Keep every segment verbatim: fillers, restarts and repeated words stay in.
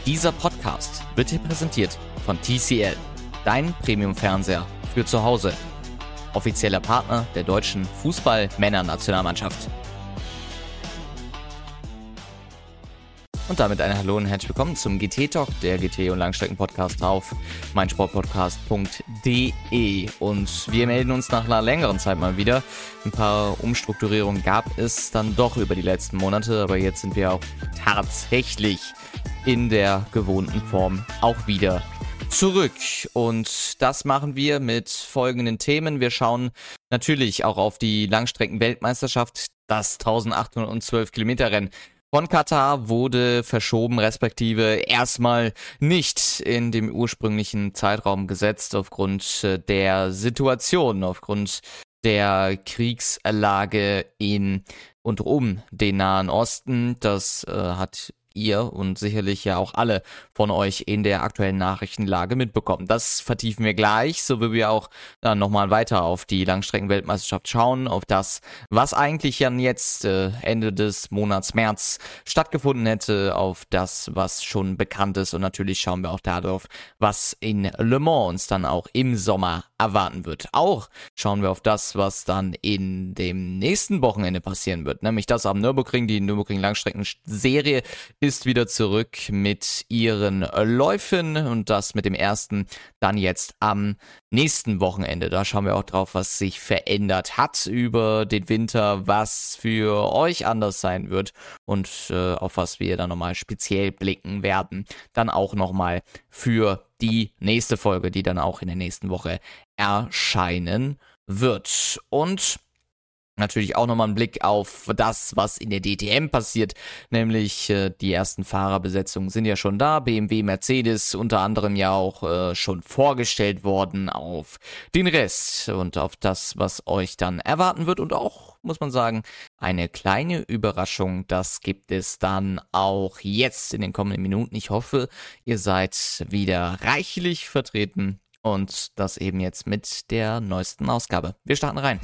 Dieser Podcast wird dir präsentiert von T C L, dein Premium-Fernseher für zu Hause. Offizieller Partner der deutschen Fußball-Männer-Nationalmannschaft. Und damit ein Hallo und herzlich willkommen zum G T-Talk, der G T- und Langstrecken-Podcast auf meinsportpodcast punkt de. Und wir melden uns nach einer längeren Zeit mal wieder. Ein paar Umstrukturierungen gab es dann doch über die letzten Monate, aber jetzt sind wir auch tatsächlich in der gewohnten Form auch wieder zurück. Und das machen wir mit folgenden Themen. Wir schauen natürlich auch auf die Langstrecken-Weltmeisterschaft, das eintausendachthundertzwölf Kilometer Rennen von Katar wurde verschoben, respektive erstmal nicht in dem ursprünglichen Zeitraum gesetzt aufgrund der Situation, aufgrund der Kriegslage in und um den Nahen Osten. Das äh, hat ihr und sicherlich ja auch alle von euch in der aktuellen Nachrichtenlage mitbekommen. Das vertiefen wir gleich, so wie wir auch dann nochmal weiter auf die Langstrecken-Weltmeisterschaft schauen, auf das, was eigentlich dann jetzt äh, Ende des Monats März stattgefunden hätte, auf das, was schon bekannt ist, und natürlich schauen wir auch darauf, was in Le Mans uns dann auch im Sommer erwarten wird. Auch schauen wir auf das, was dann in dem nächsten Wochenende passieren wird, nämlich das am Nürburgring. Die Nürburgring-Langstrecken-Serie ist wieder zurück mit ihren Läufen und das mit dem ersten dann jetzt am nächsten Wochenende. Da schauen wir auch drauf, was sich verändert hat über den Winter, was für euch anders sein wird und äh, auf was wir dann nochmal speziell blicken werden. Dann auch nochmal für die nächste Folge, die dann auch in der nächsten Woche erscheinen wird. Und natürlich auch nochmal ein Blick auf das, was in der D T M passiert, nämlich äh, die ersten Fahrerbesetzungen sind ja schon da, B M W, Mercedes unter anderem ja auch äh, schon vorgestellt worden, auf den Rest und auf das, was euch dann erwarten wird, und auch, muss man sagen, eine kleine Überraschung, das gibt es dann auch jetzt in den kommenden Minuten. Ich hoffe, ihr seid wieder reichlich vertreten und das eben jetzt mit der neuesten Ausgabe. Wir starten rein.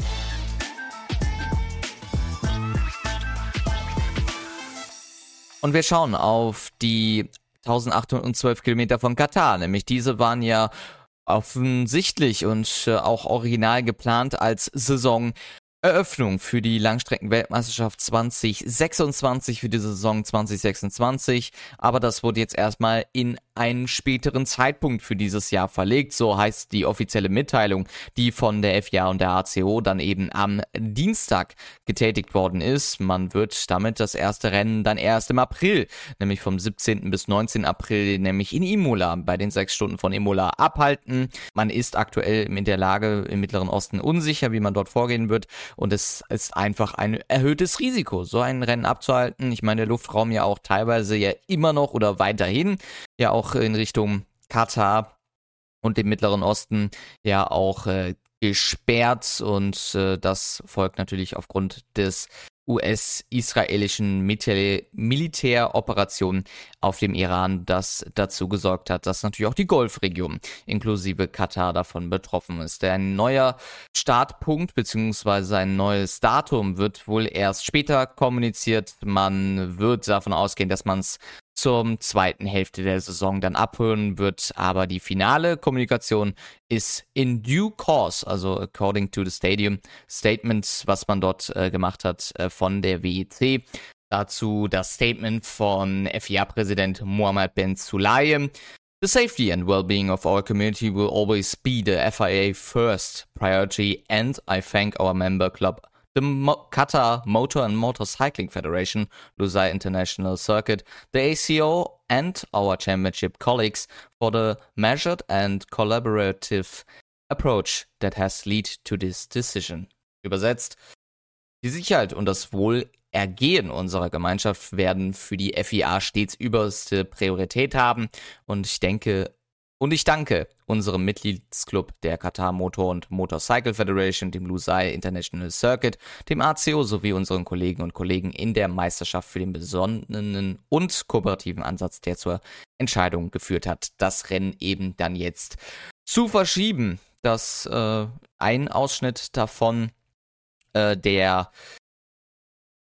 Und wir schauen auf die eintausendachthundertzwölf Kilometer von Katar, nämlich diese waren ja offensichtlich und äh, auch original geplant als Saisoneröffnung für die Langstrecken-Weltmeisterschaft zwanzig sechsundzwanzig, für die Saison zwanzig sechsundzwanzig, aber das wurde jetzt erstmal in einen späteren Zeitpunkt für dieses Jahr verlegt, so heißt die offizielle Mitteilung, die von der F I A und der A C O dann eben am Dienstag getätigt worden ist. Man wird damit das erste Rennen dann erst im April, nämlich vom siebzehnten bis neunzehnten April, nämlich in Imola, bei den sechs Stunden von Imola abhalten. Man ist aktuell in der Lage im Mittleren Osten unsicher, wie man dort vorgehen wird, und es ist einfach ein erhöhtes Risiko, so ein Rennen abzuhalten. Ich meine, der Luftraum ja auch teilweise ja immer noch oder weiterhin ja auch in Richtung Katar und dem Mittleren Osten ja auch äh, gesperrt, und äh, das folgt natürlich aufgrund des U S-israelischen Militär- Militäroperationen auf dem Iran, das dazu gesorgt hat, dass natürlich auch die Golfregion inklusive Katar davon betroffen ist. Ein neuer Startpunkt bzw. ein neues Datum wird wohl erst später kommuniziert. Man wird davon ausgehen, dass man es zur zweiten Hälfte der Saison dann abhören wird, aber die finale Kommunikation ist in due course, also according to the stadium statement, was man dort äh, gemacht hat äh, von der W E C. Dazu das Statement von F I A-Präsident Mohammed bin Sulayem. The safety and well-being of our community will always be the F I A first priority, and I thank our member club, the Mo- Qatar Motor and Motorcycling Federation, Lusail International Circuit, the A C O and our championship colleagues for the measured and collaborative approach that has led to this decision. Übersetzt: Die Sicherheit und das Wohlergehen unserer Gemeinschaft werden für die F I A stets überste Priorität haben, und ich denke, Und ich danke unserem Mitgliedsclub der Qatar Motor und Motorcycle Federation, dem Lusail International Circuit, dem A C O sowie unseren Kollegen und Kollegen in der Meisterschaft für den besonnenen und kooperativen Ansatz, der zur Entscheidung geführt hat, das Rennen eben dann jetzt zu verschieben. Das äh, ein Ausschnitt davon, äh, der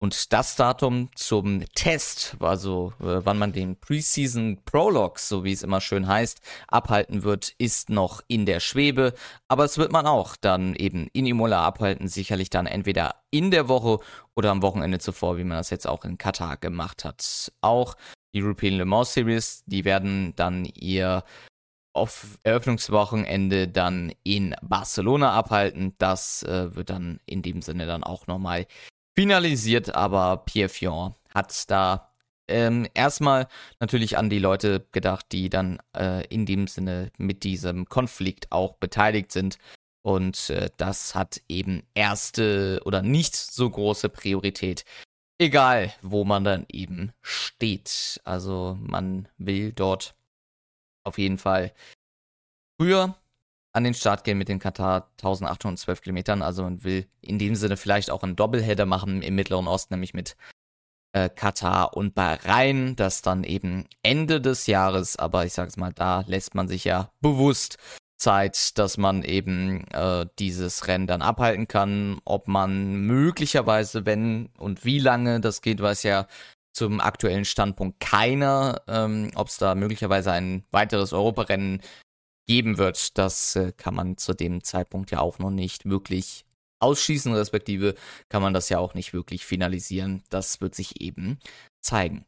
Und das Datum zum Test, also äh, wann man den Preseason Prologue, so wie es immer schön heißt, abhalten wird, ist noch in der Schwebe. Aber es wird man auch dann eben in Imola abhalten, sicherlich dann entweder in der Woche oder am Wochenende zuvor, wie man das jetzt auch in Katar gemacht hat. Auch die European Le Mans Series, die werden dann ihr auf Eröffnungswochenende dann in Barcelona abhalten. Das äh, wird dann in dem Sinne dann auch nochmal finalisiert, aber Pierre Fillon hat da ähm, erstmal natürlich an die Leute gedacht, die dann äh, in dem Sinne mit diesem Konflikt auch beteiligt sind. Und äh, das hat eben erste oder nicht so große Priorität, egal wo man dann eben steht. Also man will dort auf jeden Fall früher an den Start gehen mit den Katar eintausendachthundertzwölf Kilometern. Also man will in dem Sinne vielleicht auch einen Doppelheader machen im Mittleren Osten, nämlich mit äh, Katar und Bahrain. Das dann eben Ende des Jahres, aber ich sag's mal, da lässt man sich ja bewusst Zeit, dass man eben äh, dieses Rennen dann abhalten kann. Ob man möglicherweise, wenn und wie lange das geht, weiß ja zum aktuellen Standpunkt keiner. Ähm, Ob es da möglicherweise ein weiteres Europarennen geben wird, das äh, kann man zu dem Zeitpunkt ja auch noch nicht wirklich ausschließen, respektive kann man das ja auch nicht wirklich finalisieren. Das wird sich eben zeigen.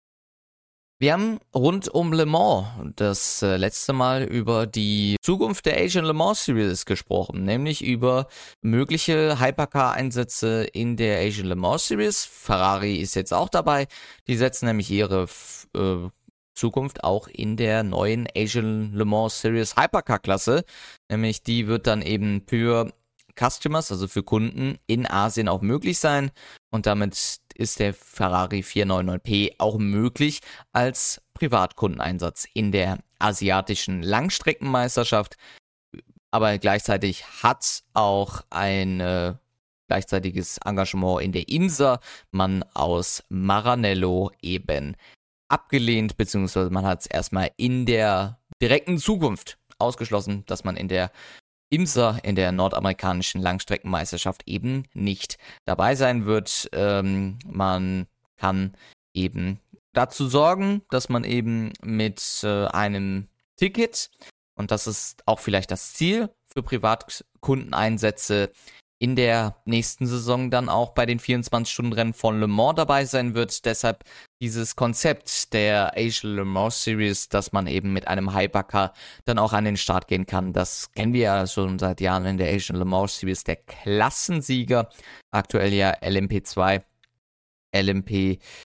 Wir haben rund um Le Mans das äh, letzte Mal über die Zukunft der Asian Le Mans Series gesprochen, nämlich über mögliche Hypercar-Einsätze in der Asian Le Mans Series. Ferrari ist jetzt auch dabei. Die setzen nämlich ihre äh, Zukunft auch in der neuen Asian Le Mans Series Hypercar-Klasse. Nämlich die wird dann eben für Customers, also für Kunden in Asien auch möglich sein. Und damit ist der Ferrari vierhundertneunundneunzig P auch möglich als Privatkundeneinsatz in der asiatischen Langstreckenmeisterschaft. Aber gleichzeitig hat auch ein äh, gleichzeitiges Engagement in der IMSA man aus Maranello eben abgelehnt, beziehungsweise man hat es erstmal in der direkten Zukunft ausgeschlossen, dass man in der IMSA, in der nordamerikanischen Langstreckenmeisterschaft, eben nicht dabei sein wird. Ähm, man kann eben dazu sorgen, dass man eben mit äh, einem Ticket, und das ist auch vielleicht das Ziel für Privatkundeneinsätze, in der nächsten Saison dann auch bei den vierundzwanzig-Stunden-Rennen von Le Mans dabei sein wird. Deshalb dieses Konzept der Asian Le Mans Series, dass man eben mit einem Hypercar dann auch an den Start gehen kann. Das kennen wir ja schon seit Jahren in der Asian Le Mans Series. Der Klassensieger, aktuell ja L M P zwei, L M P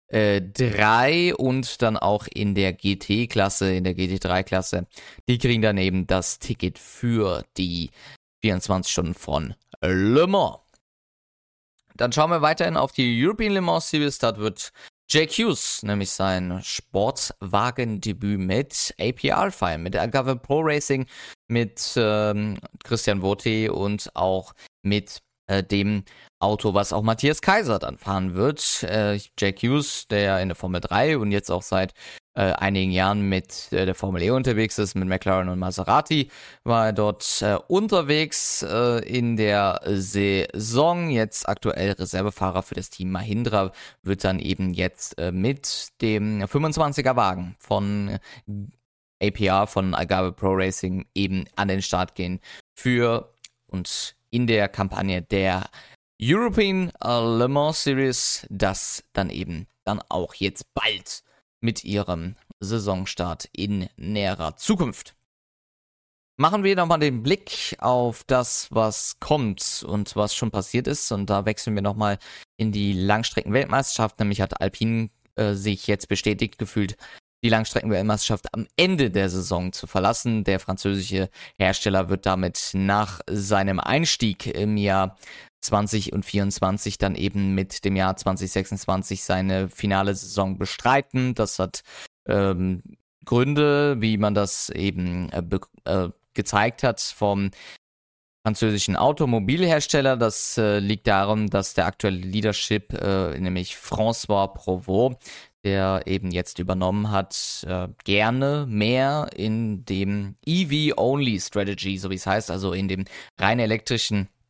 drei und dann auch in der G T-Klasse, in der G T drei Klasse. Die kriegen dann eben das Ticket für die vierundzwanzig Stunden von Le Mans. Dann schauen wir weiterhin auf die European Le Mans Series. Dort wird Jake Hughes nämlich sein Sportwagendebüt mit A P R feiern, mit Agave Pro Racing, mit ähm, Christian Vote und auch mit äh, dem Auto, was auch Matthias Kaiser dann fahren wird. Äh, Jake Hughes, der in der Formel drei und jetzt auch seit äh, einigen Jahren mit äh, der Formel E unterwegs ist, mit McLaren und Maserati, war er dort äh, unterwegs äh, in der Saison. Jetzt aktuell Reservefahrer für das Team Mahindra, wird dann eben jetzt äh, mit dem fünfundzwanziger Wagen von A P R, von Agave Pro Racing, eben an den Start gehen für und in der Kampagne der European Le Mans Series, das dann eben dann auch jetzt bald mit ihrem Saisonstart in näherer Zukunft. Machen wir nochmal den Blick auf das, was kommt und was schon passiert ist. Und da wechseln wir nochmal in die Langstrecken-Weltmeisterschaft. Nämlich hat Alpine äh, sich jetzt bestätigt gefühlt, die Langstrecken-Weltmeisterschaft am Ende der Saison zu verlassen. Der französische Hersteller wird damit nach seinem Einstieg im Jahr zwanzig vierundzwanzig dann eben mit dem Jahr zwanzig sechsundzwanzig seine finale Saison bestreiten. Das hat ähm, Gründe, wie man das eben äh, be- äh, gezeigt hat vom französischen Automobilhersteller. Das äh, liegt daran, dass der aktuelle Leadership, äh, nämlich François Provost, der eben jetzt übernommen hat, äh, gerne mehr in dem E V-Only Strategy, so wie es heißt, also in dem rein elektrischen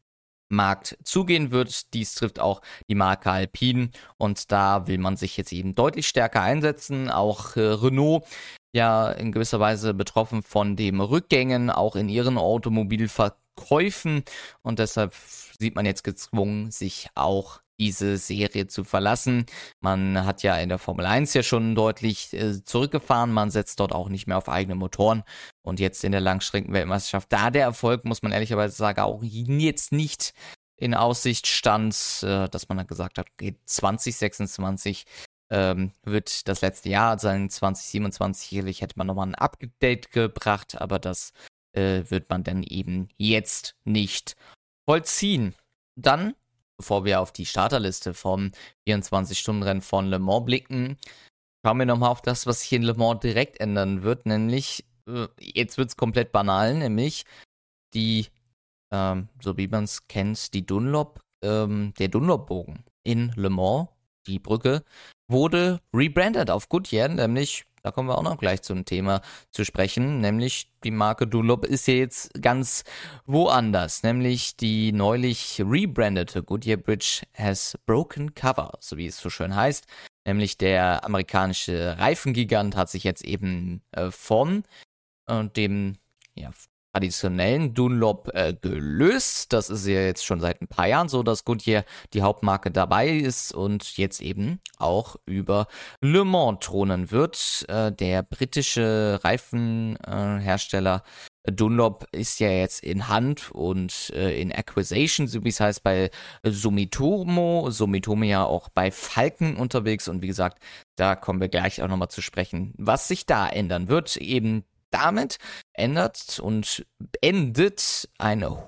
Markt zugehen wird. Dies trifft auch die Marke Alpine und da will man sich jetzt eben deutlich stärker einsetzen. Auch äh, Renault ja in gewisser Weise betroffen von den Rückgängen, auch in ihren Automobilverkäufen und deshalb sieht man jetzt gezwungen, sich auch diese Serie zu verlassen. Man hat ja in der Formel eins ja schon deutlich äh, zurückgefahren, man setzt dort auch nicht mehr auf eigene Motoren und jetzt in der Langstreckenweltmeisterschaft, da der Erfolg, muss man ehrlicherweise sagen, auch jetzt nicht in Aussicht stand, äh, dass man dann gesagt hat, okay, zwanzig sechsundzwanzig ähm, wird das letzte Jahr sein, zwanzig siebenundzwanzig sicherlich hätte man nochmal ein Update gebracht, aber das äh, wird man dann eben jetzt nicht vollziehen. Dann, bevor wir auf die Starterliste vom vierundzwanzig-Stunden-Rennen von Le Mans blicken, schauen wir nochmal auf das, was sich in Le Mans direkt ändern wird, nämlich, äh, jetzt wird es komplett banal, nämlich die, ähm, so wie man es kennt, die Dunlop, ähm, der Dunlop-Bogen in Le Mans, die Brücke, wurde rebrandet auf Goodyear, nämlich, da kommen wir auch noch gleich zum Thema zu sprechen, nämlich die Marke Dunlop ist ja jetzt ganz woanders, nämlich die neulich rebrandete Goodyear Bridge has broken cover, so wie es so schön heißt, nämlich der amerikanische Reifengigant hat sich jetzt eben äh, von äh, dem ja, traditionellen Dunlop äh, gelöst. Das ist ja jetzt schon seit ein paar Jahren so, dass Goodyear die Hauptmarke dabei ist und jetzt eben auch über Le Mans thronen wird. Äh, der britische Reifenhersteller äh, Dunlop ist ja jetzt in Hand und äh, in Acquisition, so wie es heißt, bei Sumitomo. Sumitomo ja auch bei Falken unterwegs und wie gesagt, da kommen wir gleich auch nochmal zu sprechen, was sich da ändern wird. Eben damit ändert und endet eine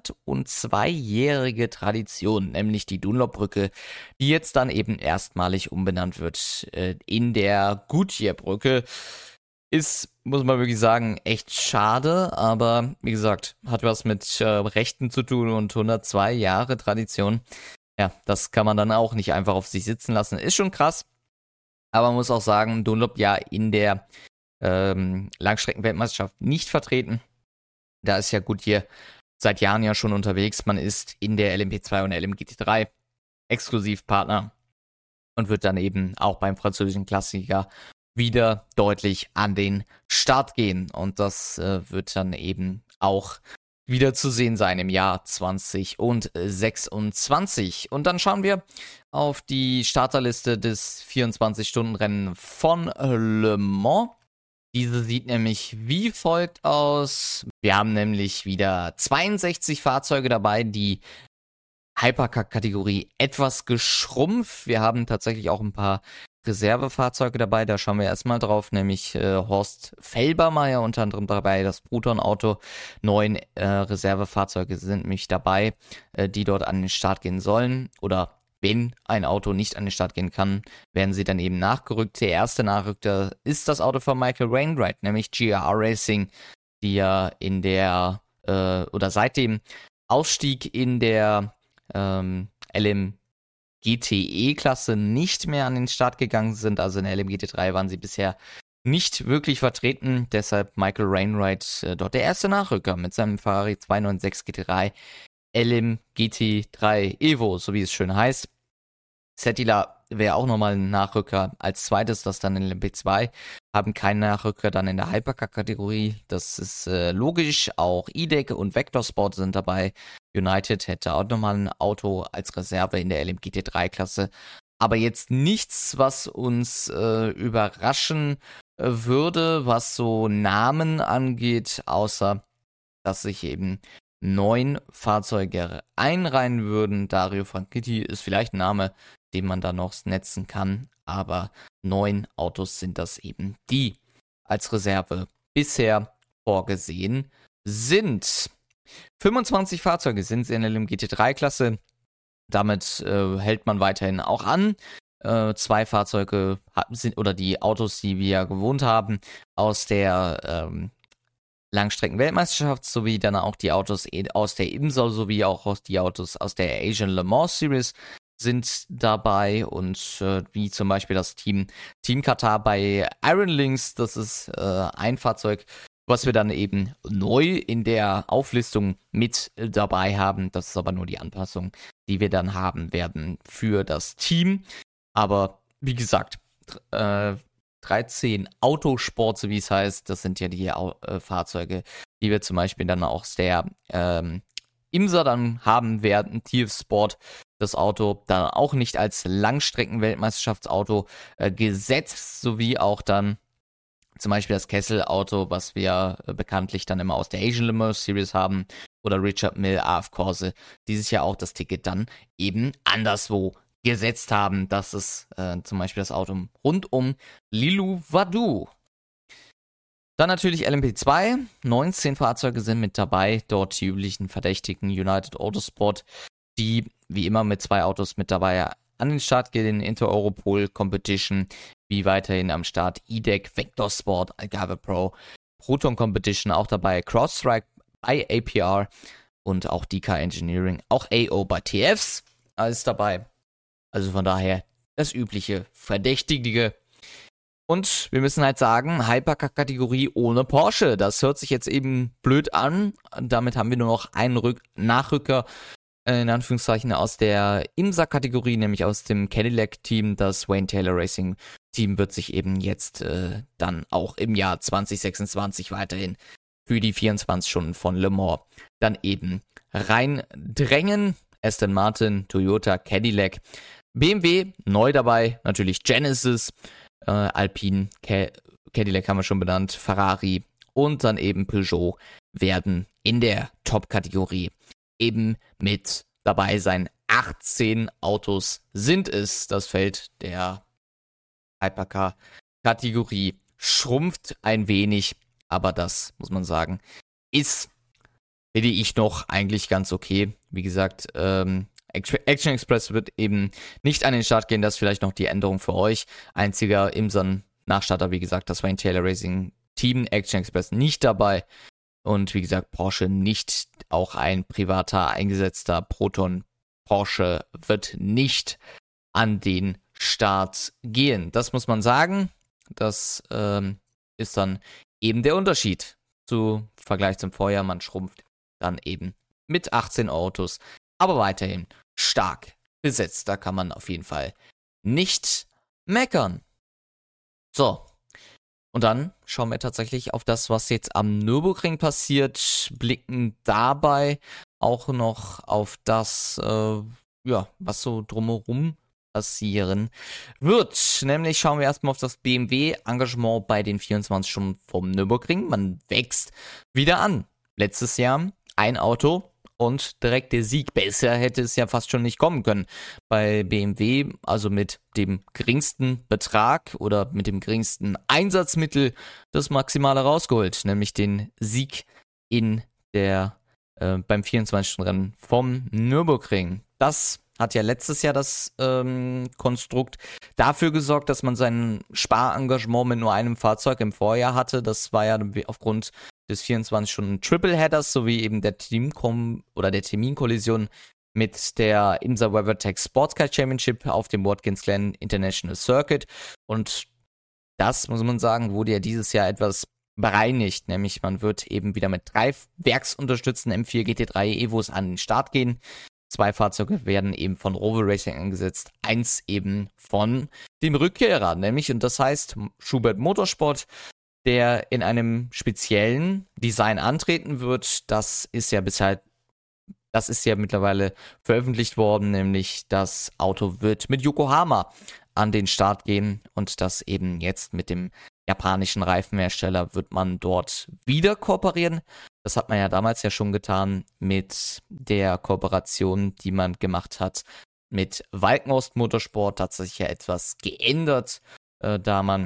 hundertzweijährige Tradition, nämlich die Dunlop-Brücke, die jetzt dann eben erstmalig umbenannt wird äh, in der Goodyear-Brücke. Ist, muss man wirklich sagen, echt schade, aber wie gesagt, hat was mit äh, Rechten zu tun und hundertzwei Jahre Tradition. Ja, das kann man dann auch nicht einfach auf sich sitzen lassen. Ist schon krass, aber man muss auch sagen, Dunlop ja in der ähm, Langstreckenweltmeisterschaft nicht vertreten. Da ist ja Goodyear seit Jahren ja schon unterwegs. Man ist in der L M P zwei und L M G T drei Exklusivpartner und wird dann eben auch beim französischen Klassiker wieder deutlich an den Start gehen. Und das äh, wird dann eben auch wieder zu sehen sein im Jahr zwanzig sechsundzwanzig. Und dann schauen wir auf die Starterliste des vierundzwanzig-Stunden-Rennen von Le Mans. Diese sieht nämlich wie folgt aus. Wir haben nämlich wieder zweiundsechzig Fahrzeuge dabei, die Hypercar-Kategorie etwas geschrumpft. Wir haben tatsächlich auch ein paar Reservefahrzeuge dabei, da schauen wir erstmal drauf, nämlich äh, Horst Felbermeier unter anderem dabei, das Bruton-Auto. Neun äh, Reservefahrzeuge sind nämlich dabei, äh, die dort an den Start gehen sollen oder wenn ein Auto nicht an den Start gehen kann, werden sie dann eben nachgerückt. Der erste Nachrückter ist das Auto von Michael Wainwright, nämlich G R R Racing, die ja in der, äh, oder seit dem Ausstieg in der ähm, L M G T E-Klasse nicht mehr an den Start gegangen sind. Also in der L M G T drei waren sie bisher nicht wirklich vertreten. Deshalb Michael Wainwright äh, dort der erste Nachrücker mit seinem Ferrari zweihundertsechs G T drei L M G T drei Evo, so wie es schön heißt. Settler wäre auch nochmal ein Nachrücker als zweites, das dann in L M P zwei, haben keinen Nachrücker dann in der Hypercar-Kategorie. Das ist äh, logisch, auch E D E C und Vector Sport sind dabei. United hätte auch nochmal ein Auto als Reserve in der L M G T drei Klasse. Aber jetzt nichts, was uns äh, überraschen äh, würde, was so Namen angeht, außer dass sich eben neun Fahrzeuge einreihen würden. Dario Franchitti ist vielleicht ein Name, den man da noch netzen kann, aber neun Autos sind das eben, die als Reserve bisher vorgesehen sind. fünfundzwanzig Fahrzeuge sind es in der L M G T drei Klasse, damit äh, hält man weiterhin auch an. Äh, zwei Fahrzeuge sind, oder die Autos, die wir gewohnt haben, aus der ähm, Langstrecken-Weltmeisterschaft, sowie dann auch die Autos aus der IMSA, sowie auch die Autos aus der Asian Le Mans Series sind dabei und äh, wie zum Beispiel das Team Team Qatar bei Iron Lynx, das ist äh, ein Fahrzeug, Was wir dann eben neu in der Auflistung mit dabei haben, das ist aber nur die Anpassung, die wir dann haben werden für das Team. Aber wie gesagt, äh, dreizehn Autosports, wie es heißt, das sind ja die äh, Fahrzeuge, die wir zum Beispiel dann aus der ähm, IMSA dann haben werden, T F Sport, das Auto dann auch nicht als Langstrecken-Weltmeisterschaftsauto äh, gesetzt, sowie auch dann zum Beispiel das Kessel-Auto, was wir äh, bekanntlich dann immer aus der Asian Le Mans Series haben, oder Richard Mille A F Corse, dieses Jahr auch das Ticket dann eben anderswo gesetzt haben. Das ist äh, zum Beispiel das Auto rund um Lilu Vadu. Dann natürlich L M P zwei, neunzehn Fahrzeuge sind mit dabei, dort die üblichen Verdächtigen United Autosport, die wie immer mit zwei Autos mit dabei an den Start gehen, Inter-Europol Competition, wie weiterhin am Start E D E C, Vector Sport, Algarve Pro, Proton Competition auch dabei, Crosstrike bei A P R und auch D K Engineering, auch A O bei T Fs, alles dabei. Also von daher das übliche Verdächtige. Und wir müssen halt sagen, Hypercar-Kategorie ohne Porsche. Das hört sich jetzt eben blöd an. Damit haben wir nur noch einen Rück- Nachrücker, in Anführungszeichen, aus der IMSA-Kategorie, nämlich aus dem Cadillac-Team. Das Wayne Taylor Racing-Team wird sich eben jetzt äh, dann auch im Jahr zwanzig sechsundzwanzig weiterhin für die vierundzwanzig Stunden von Le Mans dann eben reindrängen. Aston Martin, Toyota, Cadillac, B M W, neu dabei, natürlich Genesis, äh, Alpine, Ca- Cadillac haben wir schon benannt, Ferrari und dann eben Peugeot werden in der Top-Kategorie eben mit dabei sein. achtzehn Autos sind es. Das Feld der Hypercar-Kategorie schrumpft ein wenig, aber das, muss man sagen, ist, finde ich, noch eigentlich ganz okay. Wie gesagt, ähm, Action Express wird eben nicht an den Start gehen, das ist vielleicht noch die Änderung für euch. Einziger IMSA-Nachstarter, wie gesagt, das Wayne Taylor Racing Team, Action Express nicht dabei. Und wie gesagt, Porsche nicht, auch ein privater eingesetzter Proton Porsche wird nicht an den Start gehen. Das muss man sagen. Das ähm, ist dann eben der Unterschied zu Vergleich zum Vorjahr. Man schrumpft dann eben mit achtzehn Autos, aber weiterhin stark besetzt. Da kann man auf jeden Fall nicht meckern. So. Und dann schauen wir tatsächlich auf das, was jetzt am Nürburgring passiert, blicken dabei auch noch auf das, äh, ja, was so drumherum passieren wird. Nämlich schauen wir erstmal auf das B M W-Engagement bei den vierundzwanzig Stunden vom Nürburgring. Man wächst wieder an. Letztes Jahr ein Auto und direkt der Sieg. Besser hätte es ja fast schon nicht kommen können. Bei B M W, also mit dem geringsten Betrag oder mit dem geringsten Einsatzmittel, das Maximale rausgeholt, nämlich den Sieg in der äh, beim vierundzwanzig-Stunden-Rennen vom Nürburgring. Das hat ja letztes Jahr das ähm, Konstrukt dafür gesorgt, dass man sein Sparengagement mit nur einem Fahrzeug im Vorjahr hatte. Das war ja aufgrund des vierundzwanzig Stunden Tripleheaders sowie eben der Teamkom oder der Terminkollision mit der IMSA WeatherTech Sportscar Championship auf dem Watkins Glen International Circuit. Und das, muss man sagen, wurde ja dieses Jahr etwas bereinigt, nämlich man wird eben wieder mit drei werksunterstützten M vier G T drei Evos an den Start gehen. Zwei Fahrzeuge werden eben von Roval Racing eingesetzt, eins eben von dem Rückkehrer, nämlich, und das heißt Schubert Motorsport, der in einem speziellen Design antreten wird. Das ist ja bisher, das ist ja mittlerweile veröffentlicht worden, nämlich das Auto wird mit Yokohama an den Start gehen und das eben jetzt mit dem japanischen Reifenhersteller wird man dort wieder kooperieren. Das hat man ja damals ja schon getan mit der Kooperation, die man gemacht hat mit Walkenhorst Motorsport. Hat sich ja etwas geändert, äh, da man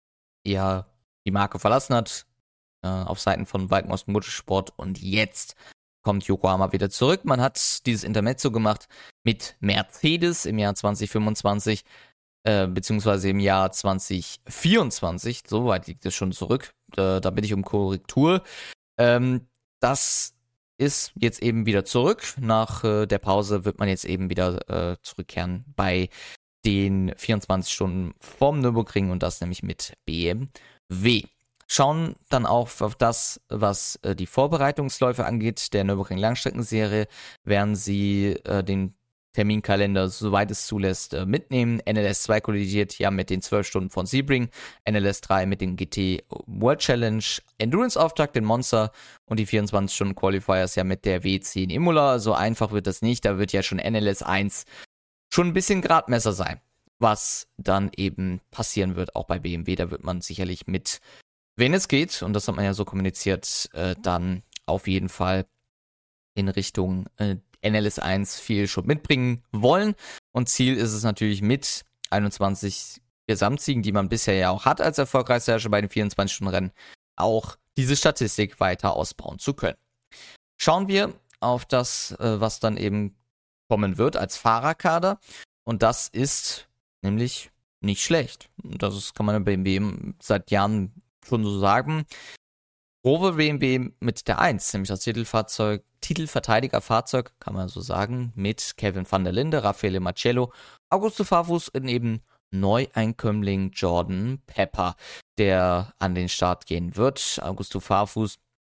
ja die Marke verlassen hat äh, auf Seiten von Walkenhorst Motorsport und jetzt kommt Yokohama wieder zurück. Man hat dieses Intermezzo gemacht mit Mercedes im Jahr zwanzig fünfundzwanzig, äh, beziehungsweise im Jahr zwanzig vierundzwanzig. So weit liegt es schon zurück. Äh, da bitte ich um Korrektur. Ähm, das ist jetzt eben wieder zurück. Nach äh, der Pause wird man jetzt eben wieder äh, zurückkehren bei den vierundzwanzig Stunden vom Nürburgring und das nämlich mit B M W. schauen dann auch auf das, was äh, die Vorbereitungsläufe angeht, der Nürburgring Langstreckenserie, werden sie äh, den Terminkalender, soweit es zulässt, äh, mitnehmen. N L S zwei kollidiert ja mit den zwölf Stunden von Sebring, N L S drei mit den G T World Challenge, Endurance-Auftakt in Monza und die vierundzwanzig Stunden Qualifiers ja mit der W zehn Imola. So einfach wird das nicht, da wird ja schon N L S eins schon ein bisschen Gradmesser sein, was dann eben passieren wird, auch bei B M W. Da wird man sicherlich mit, wenn es geht, und das hat man ja so kommuniziert, äh, dann auf jeden Fall in Richtung äh, N L S eins viel schon mitbringen wollen. Und Ziel ist es natürlich mit einundzwanzig Gesamtsiegen, die man bisher ja auch hat als erfolgreichster Herrscher bei den vierundzwanzig-Stunden-Rennen, auch diese Statistik weiter ausbauen zu können. Schauen wir auf das, äh, was dann eben kommen wird als Fahrerkader. Und das ist nämlich nicht schlecht. Das ist, kann man bei B M W seit Jahren schon so sagen. Rover B M W mit der eins, nämlich das Titelfahrzeug, Titelverteidigerfahrzeug, kann man so sagen, mit Kevin van der Linde, Raffaele Marcello, Augusto Farfus und eben Neueinkömmling Jordan Pepper, der an den Start gehen wird. Augusto Farfus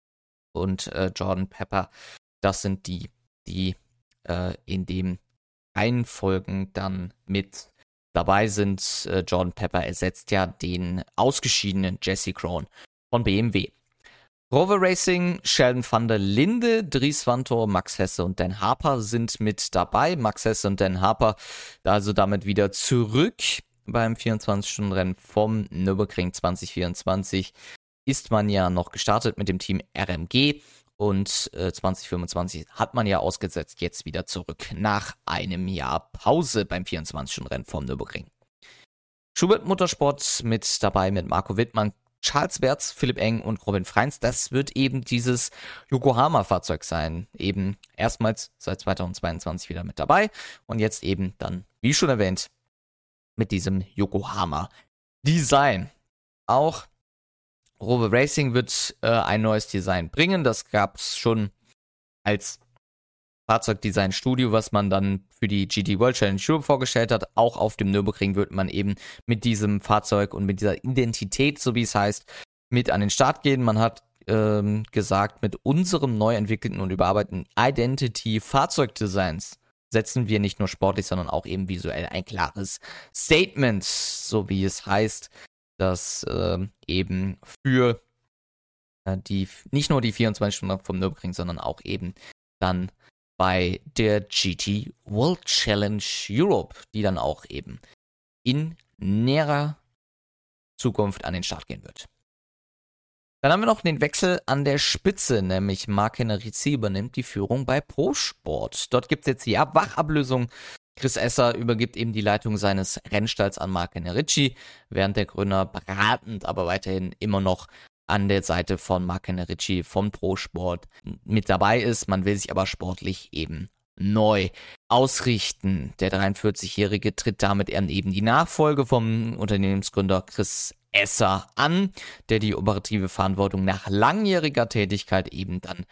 und äh, Jordan Pepper, das sind die, die äh, in dem Reihenfolgen dann mit dabei sind. Äh, Jordan Pepper ersetzt ja den ausgeschiedenen Jesse Krohn von B M W. Rover Racing, Sheldon van der Linde, Dries Vanthoor, Max Hesse und Dan Harper sind mit dabei. Max Hesse und Dan Harper also damit wieder zurück beim vierundzwanzig-Stunden-Rennen vom Nürburgring zwanzig vierundzwanzig. Ist man ja noch gestartet mit dem Team R M G und äh, zwanzig fünfundzwanzig hat man ja ausgesetzt, jetzt wieder zurück nach einem Jahr Pause beim vierundzwanzig-Stunden-Rennen vom Nürburgring. Schubert Motorsport mit dabei mit Marco Wittmann, Charles Wertz, Philipp Eng und Robin Freins. Das wird eben dieses Yokohama-Fahrzeug sein. Eben erstmals seit zweitausendzweiundzwanzig wieder mit dabei und jetzt eben dann, wie schon erwähnt, mit diesem Yokohama-Design. Auch Rover Racing wird äh, ein neues Design bringen. Das gab es schon als Fahrzeugdesign-Studio, was man dann für die G T World Challenge Europe vorgestellt hat. Auch auf dem Nürburgring wird man eben mit diesem Fahrzeug und mit dieser Identität, so wie es heißt, mit an den Start gehen. Man hat ähm, gesagt, mit unserem neu entwickelten und überarbeiteten Identity-Fahrzeugdesigns setzen wir nicht nur sportlich, sondern auch eben visuell ein klares Statement, so wie es heißt, dass äh, eben für äh, die nicht nur die vierundzwanzig Stunden vom Nürburgring, sondern auch eben dann bei der G T World Challenge Europe, die dann auch eben in näherer Zukunft an den Start gehen wird. Dann haben wir noch den Wechsel an der Spitze, nämlich Marc Henrici übernimmt die Führung bei ProSport. Dort gibt es jetzt die Wachablösung. Chris Esser übergibt eben die Leitung seines Rennstalls an Marc Henrici, während der Gründer beratend, aber weiterhin immer noch an der Seite von Marc Henrici von ProSport mit dabei ist. Man will sich aber sportlich eben neu ausrichten. Der dreiundvierzigjährige tritt damit eben die Nachfolge vom Unternehmensgründer Chris Esser an, der die operative Verantwortung nach langjähriger Tätigkeit eben dann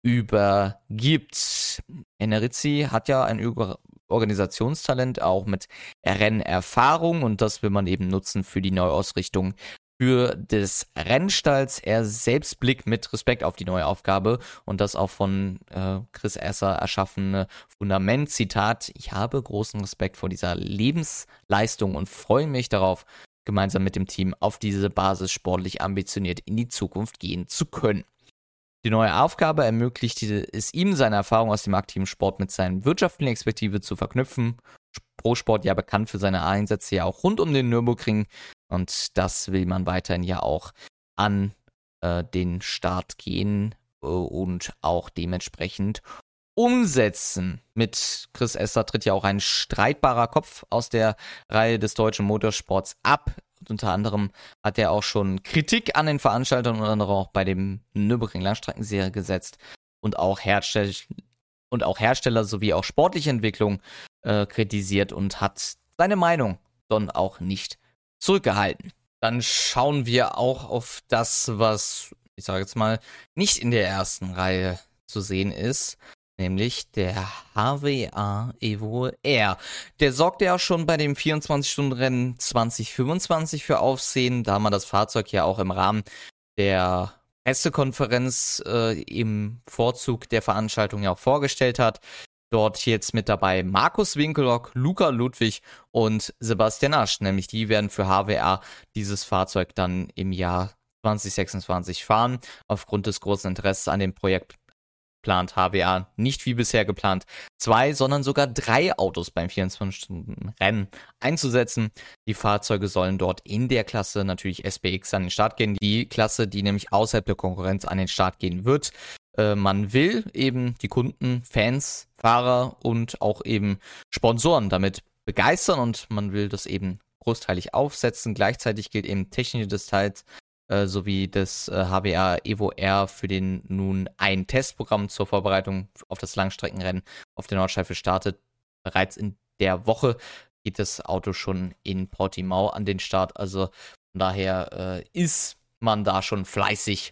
übergibt. Henrici hat ja ein Über- Organisationstalent, auch mit Rennerfahrung, und das will man eben nutzen für die Neuausrichtung für des Rennstalls. Er selbst blickt mit Respekt auf die neue Aufgabe und das auch von äh, Chris Esser erschaffene Fundament. Zitat: Ich habe großen Respekt vor dieser Lebensleistung und freue mich darauf, gemeinsam mit dem Team auf diese Basis sportlich ambitioniert in die Zukunft gehen zu können. Die neue Aufgabe ermöglichte es ihm, seine Erfahrung aus dem aktiven Sport mit seinen wirtschaftlichen Expertise zu verknüpfen. ProSport ja bekannt für seine Einsätze ja auch rund um den Nürburgring, und das will man weiterhin ja auch an äh, den Start gehen äh, und auch dementsprechend umsetzen. Mit Chris Esser tritt ja auch ein streitbarer Kopf aus der Reihe des deutschen Motorsports ab. Und unter anderem hat er auch schon Kritik an den Veranstaltern, unter anderem auch bei dem Nürburgring Langstreckenserie gesetzt und auch, Herstell- und auch Hersteller sowie auch sportliche Entwicklung äh, kritisiert und hat seine Meinung dann auch nicht zurückgehalten. Dann schauen wir auch auf das, was, ich sage jetzt mal, nicht in der ersten Reihe zu sehen ist, nämlich der H W A Evo R. Der sorgte ja schon bei dem vierundzwanzig Stunden Rennen zwanzig fünfundzwanzig für Aufsehen, da man das Fahrzeug ja auch im Rahmen der Pressekonferenz äh, im Vorzug der Veranstaltung ja auch vorgestellt hat. Dort jetzt mit dabei Markus Winkelhock, Luca Ludwig und Sebastian Asch. Nämlich die werden für H W R dieses Fahrzeug dann im Jahr zwanzig sechsundzwanzig fahren. Aufgrund des großen Interesses an dem Projekt plant H W R nicht wie bisher geplant zwei, sondern sogar drei Autos beim vierundzwanzig-Stunden-Rennen einzusetzen. Die Fahrzeuge sollen dort in der Klasse natürlich S B X an den Start gehen. Die Klasse, die nämlich außerhalb der Konkurrenz an den Start gehen wird. Äh, man will eben die Kunden, Fans, Fahrer und auch eben Sponsoren damit begeistern und man will das eben großteilig aufsetzen. Gleichzeitig gilt eben technische Details äh, sowie das äh, H W R Evo R für den nun ein Testprogramm zur Vorbereitung auf das Langstreckenrennen auf der Nordschleife startet. Bereits in der Woche geht das Auto schon in Portimao an den Start. Also von daher äh, ist man da schon fleißig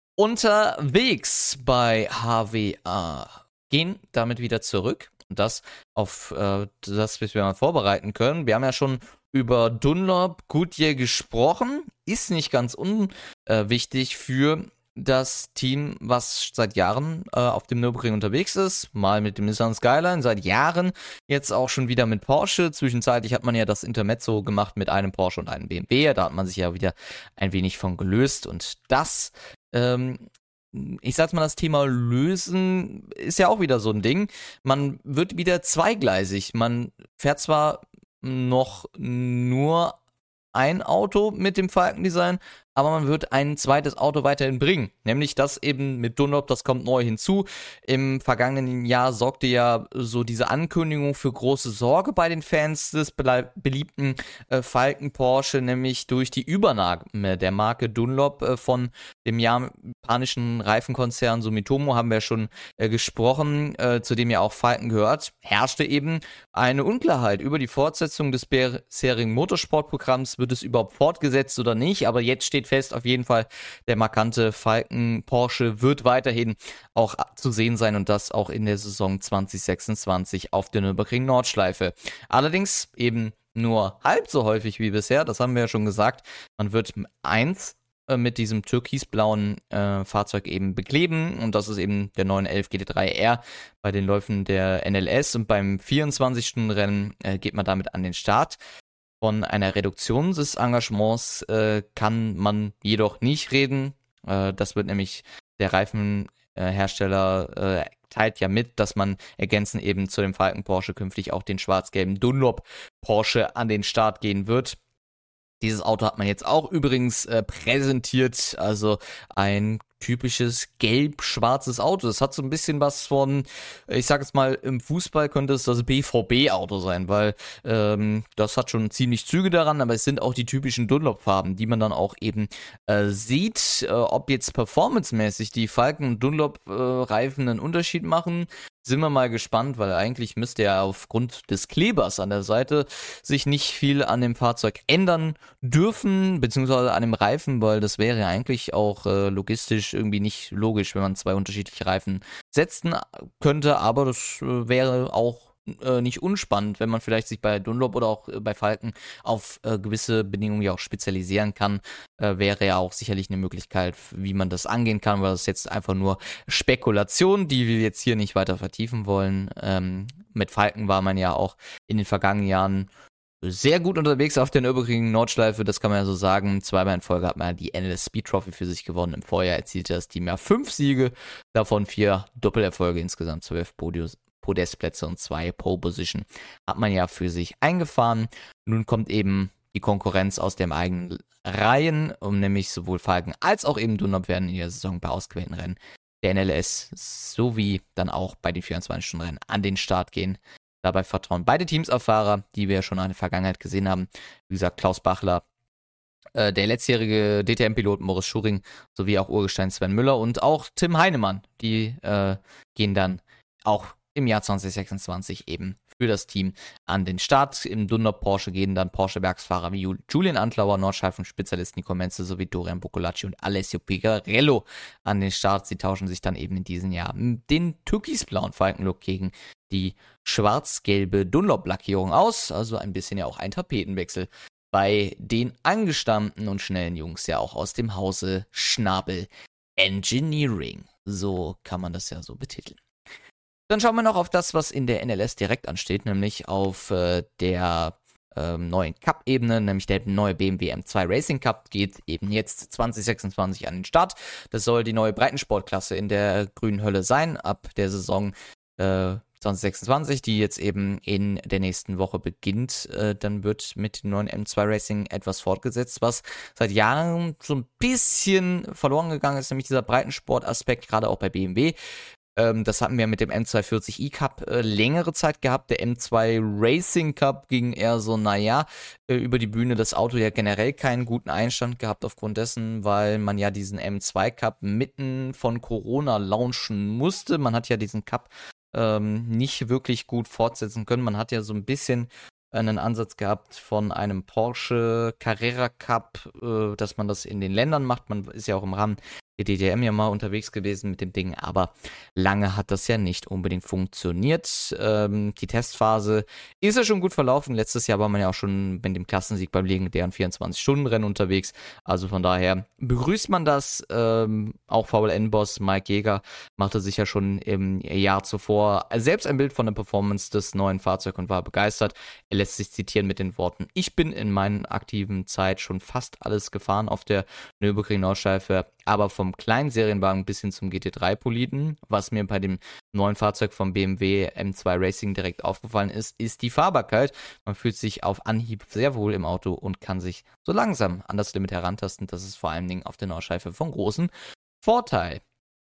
unterwegs bei H W R. Gehen damit wieder zurück und das auf äh, das, was wir mal vorbereiten können. Wir haben ja schon über Dunlop Goodyear gesprochen. Ist nicht ganz unwichtig für das Team, was seit Jahren äh, auf dem Nürburgring unterwegs ist. Mal mit dem Nissan Skyline, seit Jahren jetzt auch schon wieder mit Porsche. Zwischenzeitlich hat man ja das Intermezzo gemacht mit einem Porsche und einem B M W. Da hat man sich ja wieder ein wenig von gelöst und das ähm, ich sag mal, das Thema Lösen ist ja auch wieder so ein Ding. Man wird wieder zweigleisig. Man fährt zwar noch nur ein Auto mit dem Falken-Design, aber man wird ein zweites Auto weiterhin bringen. Nämlich das eben mit Dunlop, das kommt neu hinzu. Im vergangenen Jahr sorgte ja so diese Ankündigung für große Sorge bei den Fans des beliebten äh, Falken Porsche, nämlich durch die Übernahme der Marke Dunlop äh, von dem japanischen Reifenkonzern Sumitomo haben wir schon äh, gesprochen, äh, zu dem ja auch Falken gehört, herrschte eben eine Unklarheit über die Fortsetzung des bisherigen Motorsportprogramms. Wird es überhaupt fortgesetzt oder nicht? Aber jetzt steht fest, auf jeden Fall, der markante Falken Porsche wird weiterhin auch zu sehen sein und das auch in der Saison zwanzig sechsundzwanzig auf der Nürburgring Nordschleife. Allerdings eben nur halb so häufig wie bisher, das haben wir ja schon gesagt. Man wird eins mit diesem türkisblauen äh, Fahrzeug eben bekleben und das ist eben der neun elf G T drei R bei den Läufen der N L S und beim vierundzwanzig-Stunden-Rennen äh, geht man damit an den Start. Von einer Reduktion des Engagements äh, kann man jedoch nicht reden. Äh, das wird nämlich der Reifenhersteller äh, teilt ja mit, dass man ergänzend eben zu dem Falken Porsche künftig auch den schwarz-gelben Dunlop Porsche an den Start gehen wird. Dieses Auto hat man jetzt auch übrigens äh, präsentiert, also ein typisches gelb-schwarzes Auto. Das hat so ein bisschen was von, ich sag jetzt mal, im Fußball könnte es das B V B-Auto sein, weil ähm, das hat schon ziemlich Züge daran, aber es sind auch die typischen Dunlop-Farben, die man dann auch eben äh, sieht. Äh, ob jetzt performancemäßig die Falken- und Dunlop-Reifen äh, einen Unterschied machen, sind wir mal gespannt, weil eigentlich müsste ja aufgrund des Klebers an der Seite sich nicht viel an dem Fahrzeug ändern dürfen, beziehungsweise an dem Reifen, weil das wäre ja eigentlich auch äh, logistisch irgendwie nicht logisch, wenn man zwei unterschiedliche Reifen setzen könnte, aber das äh, wäre auch äh, nicht unspannend, wenn man vielleicht sich bei Dunlop oder auch äh, bei Falken auf äh, gewisse Bedingungen ja auch spezialisieren kann, äh, wäre ja auch sicherlich eine Möglichkeit, wie man das angehen kann, weil das ist jetzt einfach nur Spekulation, die wir jetzt hier nicht weiter vertiefen wollen. Ähm, mit Falken war man ja auch in den vergangenen Jahren sehr gut unterwegs auf der Nürburgring Nordschleife, das kann man ja so sagen. Zweimal in Folge hat man ja die N L S Speed Trophy für sich gewonnen. Im Vorjahr erzielte das Team ja fünf Siege, davon vier Doppelerfolge, insgesamt zwölf Podiums. Podestplätze und zwei Pole Position hat man ja für sich eingefahren. Nun kommt eben die Konkurrenz aus den eigenen Reihen, um nämlich sowohl Falken als auch eben Dunlop werden in der Saison bei ausgewählten Rennen der N L S sowie dann auch bei den vierundzwanzig-Stunden-Rennen an den Start gehen. Dabei vertrauen beide Teams auf Fahrer, die wir ja schon in der Vergangenheit gesehen haben. Wie gesagt, Klaus Bachler, äh, der letztjährige D T M-Pilot Moritz Schuring sowie auch Urgestein Sven Müller und auch Tim Heinemann. Die äh, gehen dann auch im Jahr zwanzig sechsundzwanzig eben für das Team an den Start. Im Dunlop Porsche gehen dann Porsche-Werksfahrer wie Julian Antlauer, Nordschleifen-Spezialist Nico Menze sowie Dorian Boccolacci und Alessio Picarello an den Start. Sie tauschen sich dann eben in diesem Jahr den türkisblauen Falkenlook gegen die schwarz-gelbe Dunlop-Lackierung aus. Also ein bisschen ja auch ein Tapetenwechsel bei den angestammten und schnellen Jungs ja auch aus dem Hause Schnabel Engineering. So kann man das ja so betiteln. Dann schauen wir noch auf das, was in der N L S direkt ansteht, nämlich auf äh, der ähm, neuen Cup-Ebene, nämlich der neue B M W M zwei Racing Cup geht eben jetzt zwanzig sechsundzwanzig an den Start. Das soll die neue Breitensportklasse in der grünen Hölle sein, ab der Saison äh, zwanzig sechsundzwanzig, die jetzt eben in der nächsten Woche beginnt. Äh, dann wird mit dem neuen M zwei Racing etwas fortgesetzt, was seit Jahren so ein bisschen verloren gegangen ist, nämlich dieser Breitensport-Aspekt, gerade auch bei B M W. Ähm, das hatten wir mit dem M zweihundertvierzig i Cup äh, längere Zeit gehabt. Der M zwei Racing Cup ging eher so, naja, äh, über die Bühne. Das Auto ja generell keinen guten Einstand gehabt aufgrund dessen, weil man ja diesen M zwei Cup mitten von Corona launchen musste. Man hat ja diesen Cup ähm, nicht wirklich gut fortsetzen können. Man hat ja so ein bisschen einen Ansatz gehabt von einem Porsche Carrera Cup, äh, dass man das in den Ländern macht. Man ist ja auch im Rahmen der D T M ja mal unterwegs gewesen mit dem Ding, aber lange hat das ja nicht unbedingt funktioniert. Ähm, die Testphase ist ja schon gut verlaufen. Letztes Jahr war man ja auch schon mit dem Klassensieg beim legendären vierundzwanzig-Stunden-Rennen unterwegs. Also von daher begrüßt man das. Ähm, auch V L N-Boss Mike Jäger machte sich ja schon im Jahr zuvor selbst ein Bild von der Performance des neuen Fahrzeugs und war begeistert. Er lässt sich zitieren mit den Worten: Ich bin in meiner aktiven Zeit schon fast alles gefahren auf der Nürburgring-Nordschleife, aber vom kleinen Serienwagen bis hin zum G T drei Poliden, was mir bei dem neuen Fahrzeug vom B M W M zwei Racing direkt aufgefallen ist, ist die Fahrbarkeit. Man fühlt sich auf Anhieb sehr wohl im Auto und kann sich so langsam an das Limit herantasten. Das ist vor allen Dingen auf der Nordschleife von großem Vorteil.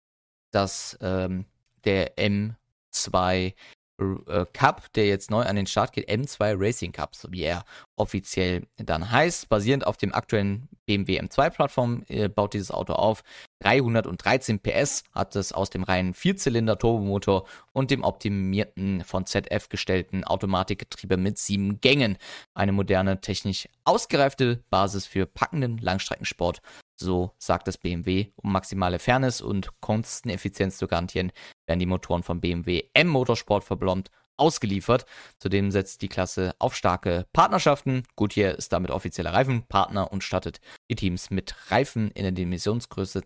Dass ähm, der M zwei äh, Cup, der jetzt neu an den Start geht, M zwei Racing Cup, so wie er offiziell dann heißt, basierend auf dem aktuellen B M W M zwei Plattform, äh, baut dieses Auto auf. dreihundertdreizehn P S hat es aus dem reinen Vierzylinder-Turbomotor und dem optimierten von Z F gestellten Automatikgetriebe mit sieben Gängen. Eine moderne, technisch ausgereifte Basis für packenden Langstreckensport. So sagt das B M W. Um maximale Fairness und Kosteneffizienz zu garantieren, werden die Motoren vom B M W M Motorsport verblombt ausgeliefert. Zudem setzt die Klasse auf starke Partnerschaften. Goodyear ist damit offizieller Reifenpartner und stattet die Teams mit Reifen in der Dimensionsgröße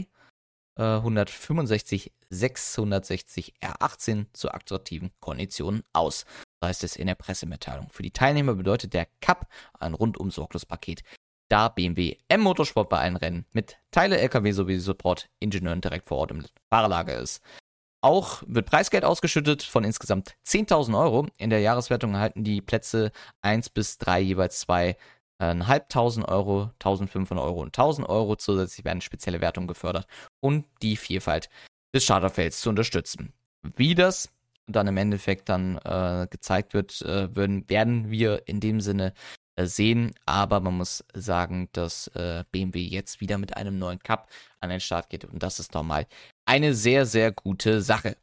zweihundertfünfundsechzig sechshundertsechzig R achtzehn zu attraktiven Konditionen aus. So heißt es in der Pressemitteilung. Für die Teilnehmer bedeutet der Cup ein rundum sorglos Paket, da B M W M Motorsport bei allen Rennen mit Teile, L K W sowie Support-Ingenieuren direkt vor Ort im Fahrerlager ist. Auch wird Preisgeld ausgeschüttet von insgesamt zehntausend Euro. In der Jahreswertung erhalten die Plätze eins bis drei jeweils zweitausendfünfhundert Euro, eintausendfünfhundert Euro und tausend Euro. Zusätzlich werden spezielle Wertungen gefördert, um die Vielfalt des Starterfelds zu unterstützen. Wie das dann im Endeffekt dann äh, gezeigt wird, äh, werden, werden wir in dem Sinne äh, sehen. Aber man muss sagen, dass äh, B M W jetzt wieder mit einem neuen Cup an den Start geht. Und das ist doch mal eine sehr, sehr gute Sache.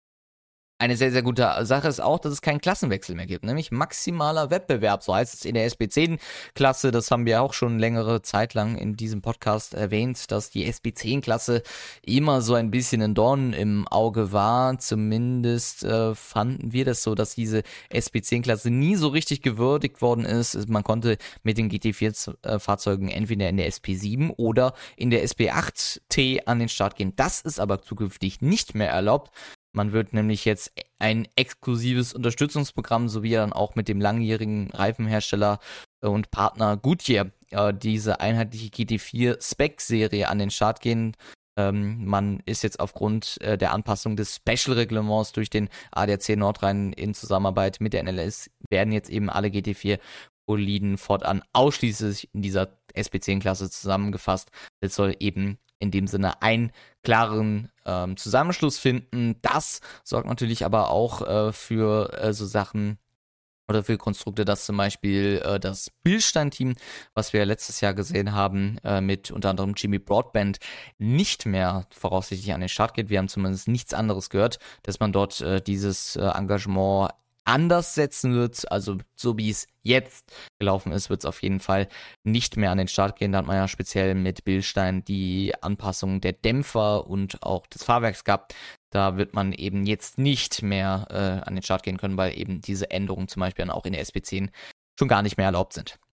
Eine sehr, sehr gute Sache ist auch, dass es keinen Klassenwechsel mehr gibt, nämlich maximaler Wettbewerb, so heißt es in der S B zehn Klasse. Das haben wir auch schon längere Zeit lang in diesem Podcast erwähnt, dass die S B zehn Klasse immer so ein bisschen ein Dorn im Auge war. Zumindest äh, fanden wir das so, dass diese S B zehn Klasse nie so richtig gewürdigt worden ist. Man konnte mit den G T vier Fahrzeugen entweder in der S P sieben oder in der S B acht T an den Start gehen. Das ist aber zukünftig nicht mehr erlaubt. Man wird nämlich jetzt ein exklusives Unterstützungsprogramm sowie dann auch mit dem langjährigen Reifenhersteller und Partner Goodyear äh, diese einheitliche G T vier Spec-Serie an den Start gehen. Ähm, man ist jetzt aufgrund äh, der Anpassung des Special-Reglements durch den A D A C Nordrhein in Zusammenarbeit mit der N L S werden jetzt eben alle G T vier Boliden fortan ausschließlich in dieser S B zehn Klasse zusammengefasst. Es soll eben in dem Sinne einen klaren ähm, Zusammenschluss finden. Das sorgt natürlich aber auch äh, für äh, so Sachen oder für Konstrukte, dass zum Beispiel äh, das Bilstein-Team, was wir letztes Jahr gesehen haben, äh, mit unter anderem Jimmy Broadbent, nicht mehr voraussichtlich an den Start geht. Wir haben zumindest nichts anderes gehört, dass man dort äh, dieses äh, Engagement anders setzen wird, also so wie es jetzt gelaufen ist, wird es auf jeden Fall nicht mehr an den Start gehen. Da hat man ja speziell mit Bilstein die Anpassung der Dämpfer und auch des Fahrwerks gehabt. Da wird man eben jetzt nicht mehr äh, an den Start gehen können, weil eben diese Änderungen zum Beispiel dann auch in der S B zehn schon gar nicht mehr erlaubt sind.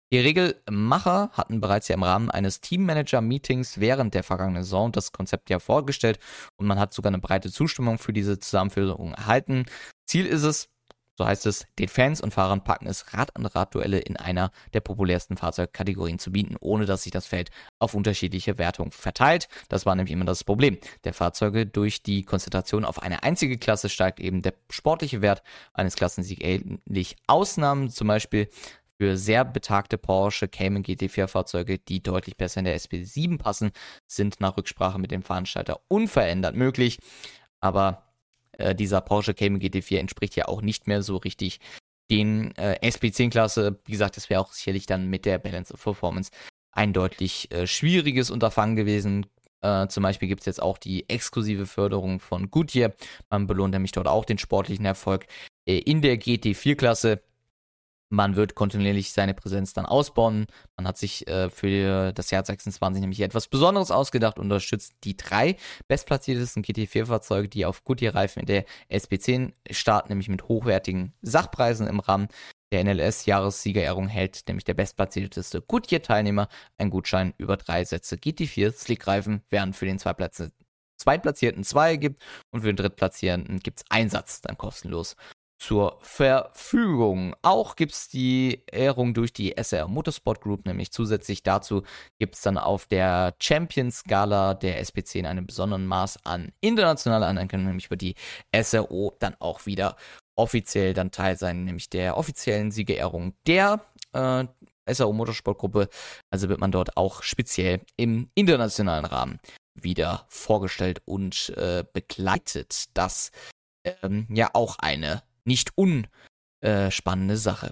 Die Regelmacher hatten bereits ja im Rahmen eines Teammanager-Meetings während der vergangenen Saison das Konzept ja vorgestellt und man hat sogar eine breite Zustimmung für diese Zusammenführung erhalten. Ziel ist es, so heißt es, den Fans und Fahrern packendes Rad-an-Rad-Duelle in einer der populärsten Fahrzeugkategorien zu bieten, ohne dass sich das Feld auf unterschiedliche Wertungen verteilt. Das war nämlich immer das Problem der Fahrzeuge. Durch die Konzentration auf eine einzige Klasse steigt eben der sportliche Wert eines Klassensiegs ähnlich. Ausnahmen zum Beispiel für sehr betagte Porsche Cayman G T vier Fahrzeuge, die deutlich besser in der S P sieben passen, sind nach Rücksprache mit dem Veranstalter unverändert möglich. Aber äh, dieser Porsche Cayman G T vier entspricht ja auch nicht mehr so richtig den äh, S P zehn Klasse. Wie gesagt, das wäre auch sicherlich dann mit der Balance of Performance ein deutlich äh, schwieriges Unterfangen gewesen. Äh, zum Beispiel gibt es jetzt auch die exklusive Förderung von Goodyear. Man belohnt nämlich dort auch den sportlichen Erfolg äh, in der G T vier Klasse. Man wird kontinuierlich seine Präsenz dann ausbauen. Man hat sich äh, für das Jahr sechsundzwanzig nämlich etwas Besonderes ausgedacht und unterstützt die drei bestplatziertesten G T vier Fahrzeuge, die auf Goodyear-Reifen in der S P zehn starten, nämlich mit hochwertigen Sachpreisen im Rahmen der N L S-Jahressiegerehrung hält nämlich der bestplatzierteste Goodyear-Teilnehmer einen Gutschein über drei Sätze G T vier Slick-Reifen, während für den Zweitplatz- Zweitplatzierten zwei gibt und für den Drittplatzierten gibt es einen Satz dann kostenlos zur Verfügung. Auch gibt es die Ehrung durch die S R Motorsport Group, nämlich zusätzlich dazu gibt es dann auf der Champions-Skala der S P zehn einen besonderen Maß an internationaler Anerkennung, nämlich über die S R O dann auch wieder offiziell dann Teil sein, nämlich der offiziellen Siegerehrung der äh, S R O Motorsport Gruppe. Also wird man dort auch speziell im internationalen Rahmen wieder vorgestellt und äh, begleitet. Das ähm, ja auch eine nicht unspannende Sache.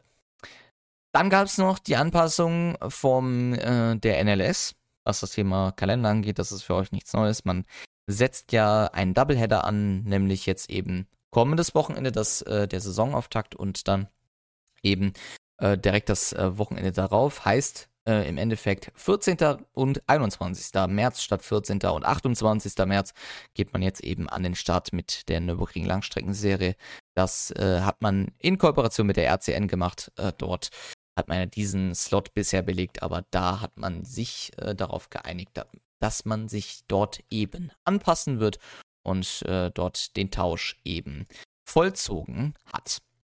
Dann gab es noch die Anpassung vom äh, der N L S, was das Thema Kalender angeht. Das ist für euch nichts Neues. Man setzt ja einen Doubleheader an, nämlich jetzt eben kommendes Wochenende, das äh, der Saisonauftakt und dann eben äh, direkt das äh, Wochenende darauf. Heißt äh, im Endeffekt vierzehnten und einundzwanzigsten März statt vierzehnten und achtundzwanzigsten März geht man jetzt eben an den Start mit der Nürburgring Langstreckenserie. Das äh, hat man in Kooperation mit der R C N gemacht. Äh, dort hat man ja diesen Slot bisher belegt, aber da hat man sich äh, darauf geeinigt, dass man sich dort eben anpassen wird und äh, dort den Tausch eben vollzogen hat.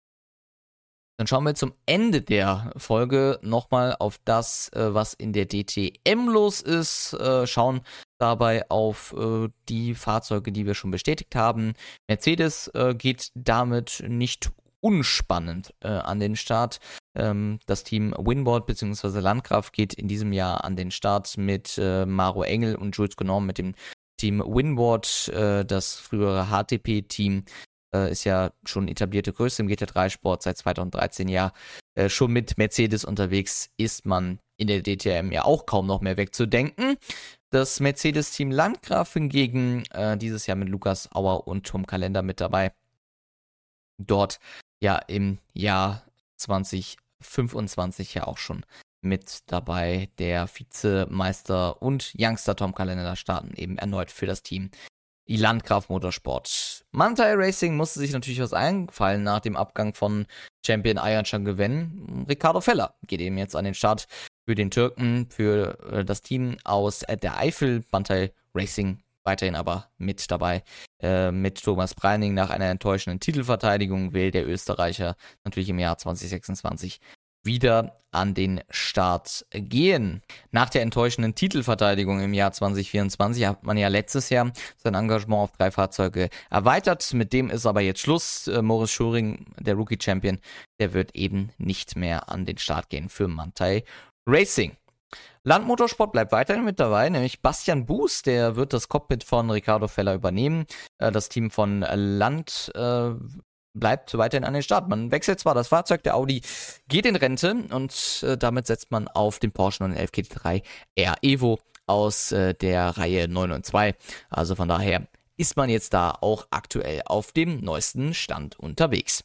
Dann schauen wir zum Ende der Folge nochmal auf das, äh, was in der D T M los ist. Äh, schauen dabei auf äh, die Fahrzeuge, die wir schon bestätigt haben. Mercedes äh, geht damit nicht unspannend äh, an den Start. Ähm, das Team Winward bzw. Landgraf geht in diesem Jahr an den Start mit äh, Maro Engel und Jules Gonorm mit dem Team Winward, äh, das frühere H T P-Team. Ist ja schon etablierte Größe im G T drei Sport, seit zweitausenddreizehn ja äh, schon mit Mercedes unterwegs, ist man in der D T M ja auch kaum noch mehr wegzudenken. Das Mercedes-Team Landgraf hingegen äh, dieses Jahr mit Lukas Auer und Tom Kalender mit dabei. Dort ja im Jahr zwanzig fünfundzwanzig ja auch schon mit dabei. Der Vizemeister und Youngster Tom Kalender starten eben erneut für das Team die Landgraf Motorsport. Manthey Racing musste sich natürlich was einfallen nach dem Abgang von Champion Ayhancan Güven. Ricardo Feller geht eben jetzt an den Start für den Türken, für äh, das Team aus äh, der Eifel. Manthey Racing weiterhin aber mit dabei. Äh, mit Thomas Breining nach einer enttäuschenden Titelverteidigung will der Österreicher natürlich im Jahr zwanzig sechsundzwanzig wieder an den Start gehen. Nach der enttäuschenden Titelverteidigung im Jahr zwanzig vierundzwanzig hat man ja letztes Jahr sein Engagement auf drei Fahrzeuge erweitert. Mit dem ist aber jetzt Schluss. Äh, Moritz Schuring, der Rookie-Champion, der wird eben nicht mehr an den Start gehen für Manthey Racing. Landmotorsport bleibt weiterhin mit dabei, nämlich Bastian Buß, der wird das Cockpit von Ricardo Feller übernehmen. Äh, das Team von Land äh, bleibt weiterhin an den Start. Man wechselt zwar das Fahrzeug, der Audi geht in Rente und äh, damit setzt man auf den Porsche neunhundertelf G T drei R Evo aus äh, der Reihe neun und zwei. Also von daher ist man jetzt da auch aktuell auf dem neuesten Stand unterwegs.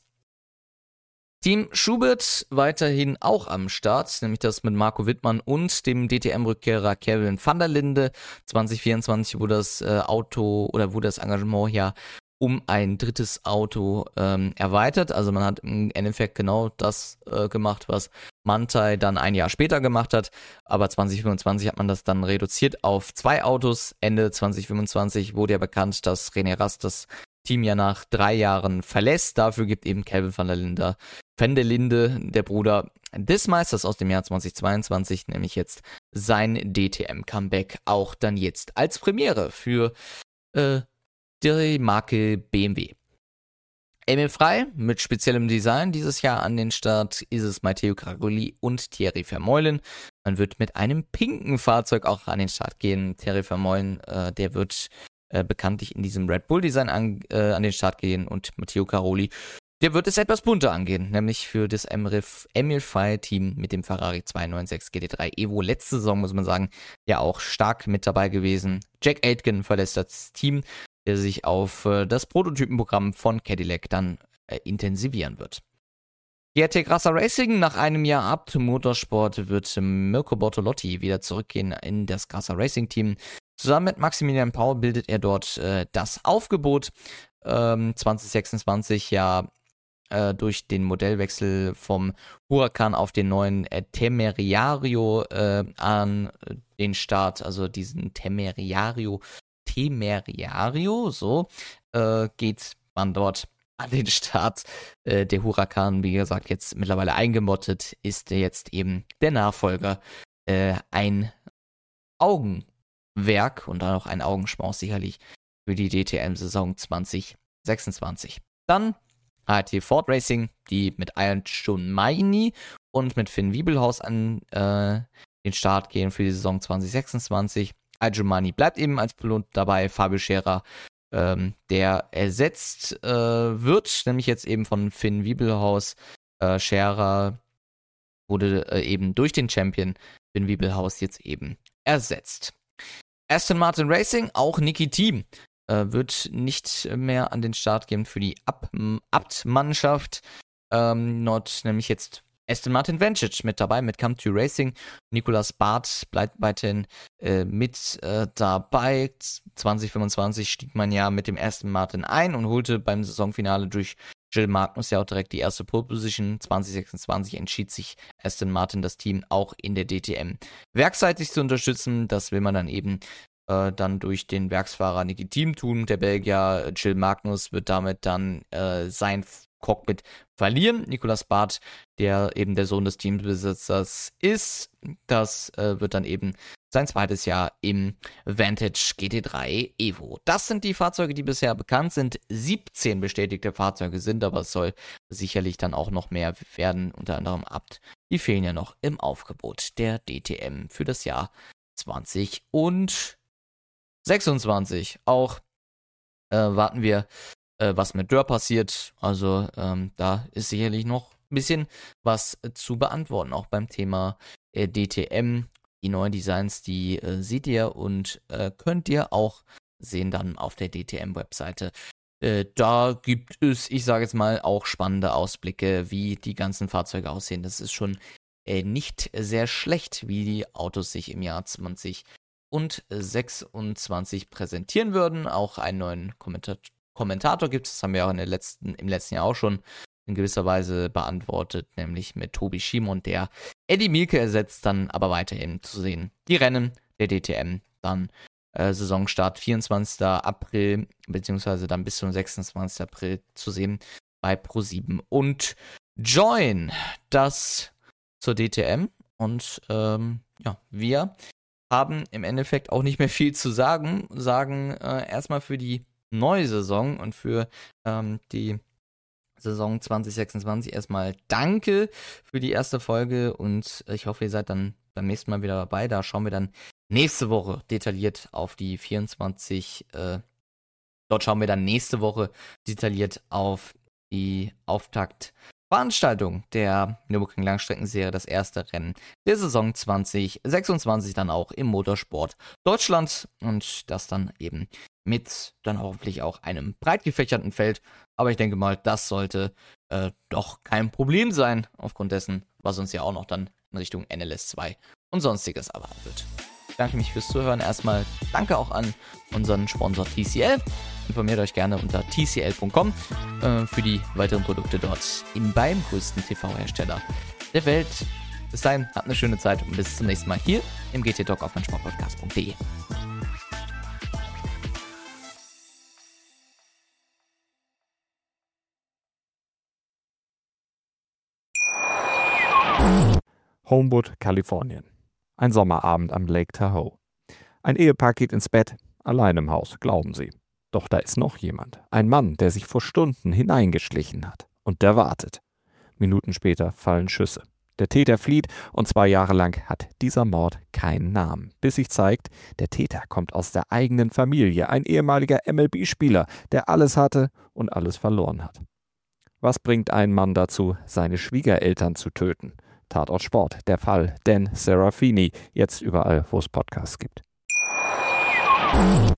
Team Schubert weiterhin auch am Start, nämlich das mit Marco Wittmann und dem D T M-Rückkehrer Kevin van der Linde. zwanzig vierundzwanzig wurde das äh, Auto oder wurde das Engagement ja um ein drittes Auto ähm, erweitert. Also man hat im Endeffekt genau das äh, gemacht, was Manthey dann ein Jahr später gemacht hat. Aber zwanzig fünfundzwanzig hat man das dann reduziert auf zwei Autos. Ende zwanzig fünfundzwanzig wurde ja bekannt, dass René Rast das Team ja nach drei Jahren verlässt. Dafür gibt eben Kelvin van der Linde, van der Linde, der Bruder des Meisters aus dem Jahr zwanzig zweiundzwanzig, nämlich jetzt sein D T M-Comeback, auch dann jetzt als Premiere für äh, die Marke B M W. Emil Frey mit speziellem Design dieses Jahr an den Start ist es Matteo Cargoli und Thierry Vermeulen. Man wird mit einem pinken Fahrzeug auch an den Start gehen. Thierry Vermeulen, äh, der wird äh, bekanntlich in diesem Red Bull Design an, äh, an den Start gehen und Matteo Cargoli, der wird es etwas bunter angehen, nämlich für das Emil Frey Team mit dem Ferrari zweihundertsechsundneunzig G T drei Evo. Letzte Saison, muss man sagen, ja auch stark mit dabei gewesen. Jack Aitken verlässt das Team, der sich auf äh, das Prototypenprogramm von Cadillac dann äh, intensivieren wird. G R T Grasser Racing, nach einem Jahr Abt Motorsport wird Mirko Bortolotti wieder zurückgehen in das Grasser Racing Team. Zusammen mit Maximilian Paul bildet er dort äh, das Aufgebot. Ähm, zwanzig sechsundzwanzig ja äh, durch den Modellwechsel vom Huracan auf den neuen äh, Temeriario äh, an den Start, also diesen Temeriario Temeriario, so, äh, geht man dort an den Start. Äh, der Huracan, wie gesagt, jetzt mittlerweile eingemottet, ist jetzt eben der Nachfolger. Äh, ein Augenwerk und dann auch ein Augenschmaus sicherlich für die D T M-Saison zwanzig sechsundzwanzig. Dann A T Ford Racing, die mit Ian Schumaini und mit Finn Wiebelhaus an äh, den Start gehen für die Saison zwanzig sechsundzwanzig. Al-Jumani bleibt eben als Pilot dabei, Fabio Scherer, ähm, der ersetzt äh, wird, nämlich jetzt eben von Finn Wiebelhaus. Äh, Scherer wurde äh, eben durch den Champion Finn Wiebelhaus jetzt eben ersetzt. Aston Martin Racing, auch Niki Thiem, äh, wird nicht mehr an den Start gehen für die Abt-Mannschaft. Ähm, dort nämlich jetzt Aston Martin Vantage mit dabei, mit Come to Racing. Nicolas Barth bleibt weiterhin äh, mit äh, dabei. zwanzig fünfundzwanzig stieg man ja mit dem Aston Martin ein und holte beim Saisonfinale durch Gilles Magnus ja auch direkt die erste Pole Position. zwanzig sechsundzwanzig entschied sich Aston Martin, das Team auch in der D T M werksseitig zu unterstützen. Das will man dann eben äh, dann durch den Werksfahrer Niki Thiem tun. Der Belgier Gilles Magnus wird damit dann äh, sein Cockpit verlieren. Nicolas Barth, der eben der Sohn des Teambesitzers ist, das äh, wird dann eben sein zweites Jahr im Vantage G T drei Evo. Das sind die Fahrzeuge, die bisher bekannt sind. siebzehn bestätigte Fahrzeuge sind, aber es soll sicherlich dann auch noch mehr werden, unter anderem Abt. Die fehlen ja noch im Aufgebot der D T M für das Jahr zwanzig sechsundzwanzig. Auch äh, warten wir, was mit Dörr passiert. Also ähm, da ist sicherlich noch ein bisschen was äh, zu beantworten, auch beim Thema äh, D T M. Die neuen Designs, die äh, seht ihr und äh, könnt ihr auch sehen dann auf der D T M-Webseite. Äh, da gibt es, ich sage jetzt mal, auch spannende Ausblicke, wie die ganzen Fahrzeuge aussehen. Das ist schon äh, nicht sehr schlecht, wie die Autos sich im Jahr zwanzig sechsundzwanzig präsentieren würden. Auch einen neuen Kommentar Kommentator gibt es, das haben wir auch in der letzten, im letzten Jahr auch schon in gewisser Weise beantwortet, nämlich mit Tobi Schimon, der Eddie Mielke ersetzt, dann aber weiterhin zu sehen. Die Rennen der D T M, dann äh, Saisonstart vierundzwanzigsten April, beziehungsweise dann bis zum sechsundzwanzigsten April zu sehen bei ProSieben und Join. Das zur D T M und ähm, ja, wir haben im Endeffekt auch nicht mehr viel zu sagen, sagen äh, erstmal für die neue Saison und für ähm, die Saison zwanzig sechsundzwanzig erstmal danke für die erste Folge und ich hoffe, ihr seid dann beim nächsten Mal wieder dabei. Da schauen wir dann nächste Woche detailliert auf die vierundzwanzig, äh, dort schauen wir dann nächste Woche detailliert auf die Auftaktveranstaltung der Nürburgring Langstreckenserie, das erste Rennen der Saison zwanzig sechsundzwanzig, dann auch im Motorsport Deutschland und das dann eben mit dann hoffentlich auch einem breit gefächerten Feld. Aber ich denke mal, das sollte äh, doch kein Problem sein, aufgrund dessen, was uns ja auch noch dann in Richtung N L S zwei und sonstiges erwarten wird. Ich danke mich fürs Zuhören. Erstmal danke auch an unseren Sponsor T C L. Informiert euch gerne unter t c l punkt com äh, für die weiteren Produkte dort im, beim größten T V-Hersteller der Welt. Bis dahin, habt eine schöne Zeit und bis zum nächsten Mal hier im G T Talk auf meinsportpodcast punkt de. Homewood, Kalifornien. Ein Sommerabend am Lake Tahoe. Ein Ehepaar geht ins Bett, allein im Haus, glauben sie. Doch da ist noch jemand. Ein Mann, der sich vor Stunden hineingeschlichen hat. Und der wartet. Minuten später fallen Schüsse. Der Täter flieht und zwei Jahre lang hat dieser Mord keinen Namen. Bis sich zeigt, der Täter kommt aus der eigenen Familie. Ein ehemaliger M L B-Spieler, der alles hatte und alles verloren hat. Was bringt einen Mann dazu, seine Schwiegereltern zu töten? Tatort Sport, der Fall Dan Serafini, jetzt überall, wo es Podcasts gibt.